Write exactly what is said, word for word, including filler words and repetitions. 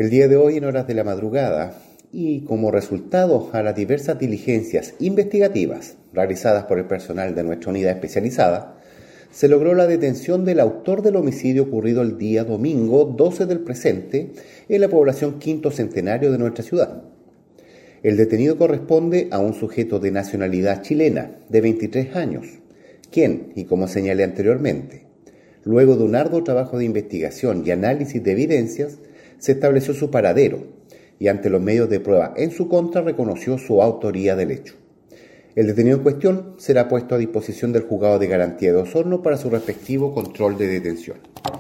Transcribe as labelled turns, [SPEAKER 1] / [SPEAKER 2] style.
[SPEAKER 1] El día de hoy, en horas de la madrugada, y como resultado a las diversas diligencias investigativas realizadas por el personal de nuestra unidad especializada, se logró la detención del autor del homicidio ocurrido el día domingo doce del presente en la población Quinto Centenario de nuestra ciudad. El detenido corresponde a un sujeto de nacionalidad chilena de veintitrés años, quien, y como señalé anteriormente, luego de un arduo trabajo de investigación y análisis de evidencias, se estableció su paradero y ante los medios de prueba en su contra reconoció su autoría del hecho. El detenido en cuestión será puesto a disposición del Juzgado de Garantía de Osorno para su respectivo control de detención.